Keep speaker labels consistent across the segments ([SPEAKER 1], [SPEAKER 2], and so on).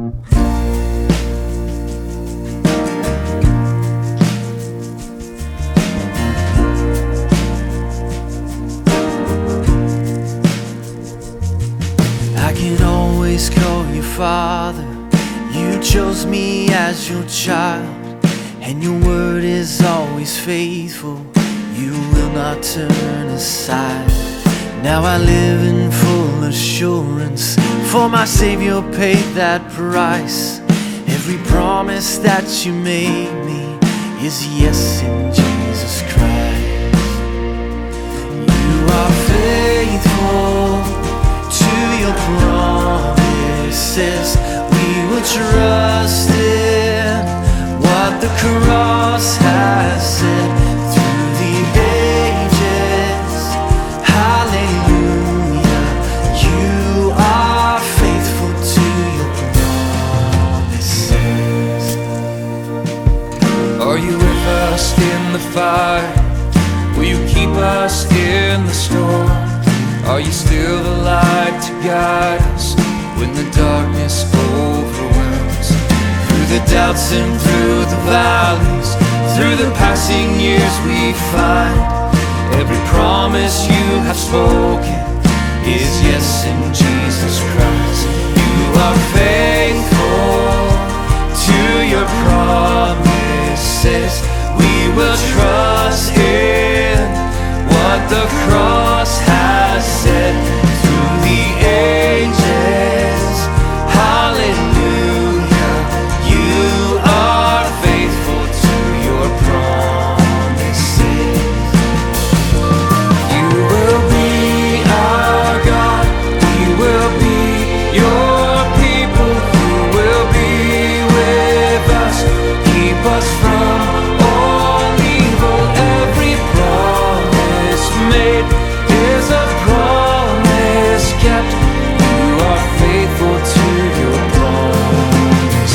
[SPEAKER 1] I can always call you Father. You chose me as your child, and your word is always faithful. You will not turn aside. Now I live in full assurance, for my Savior paid that price. Every promise that you made me is yes in Jesus Christ. You are faithful to your promises. We will trust in what the cross has said through the ages. Hallelujah. You are faithful to your promises.
[SPEAKER 2] Are you with us in the fire? Will you keep us in the storm? Are you still the light to guide us when the darkness overwhelms? Through the doubts and through the valleys, through the passing years we find every promise you have spoken is yes in Jesus Christ. You are faithful to your promises. We will trust in what the cross has said through the ages. Hallelujah. You are faithful to your promises. You will be our God. We will be your people. You will be with us. Keep us from all evil. Every promise made is a promise kept. You are faithful to your promise.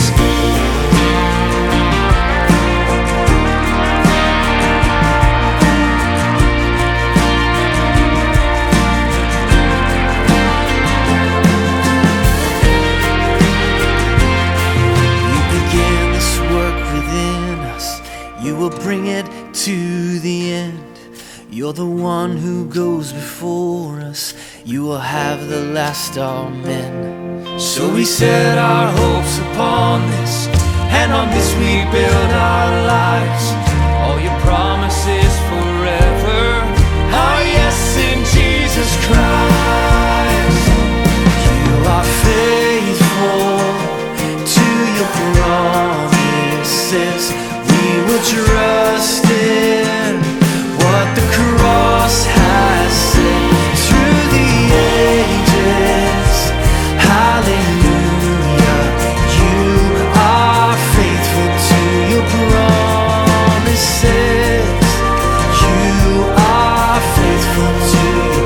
[SPEAKER 1] You began this work within us. You will bring it to the end. You're the one who goes before us. You will have the last amen.
[SPEAKER 2] So we set our hopes upon this, and on this we build our lives. All your promises forever are yes in Jesus Christ.
[SPEAKER 1] You are faithful to your promises. We will trust in what the cross has said through the ages. Hallelujah. You are faithful to your promises. You are faithful to your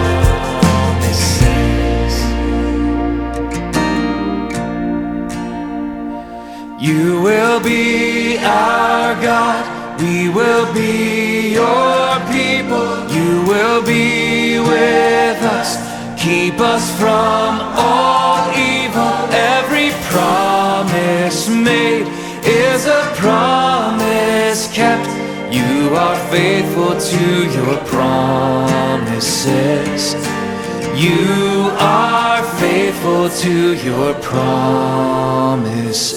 [SPEAKER 1] promises.
[SPEAKER 2] You will be our God. We will be your people. You will be with us. Keep us from all evil. Every promise made is a promise kept. You are faithful to your promises. You are faithful to your promises.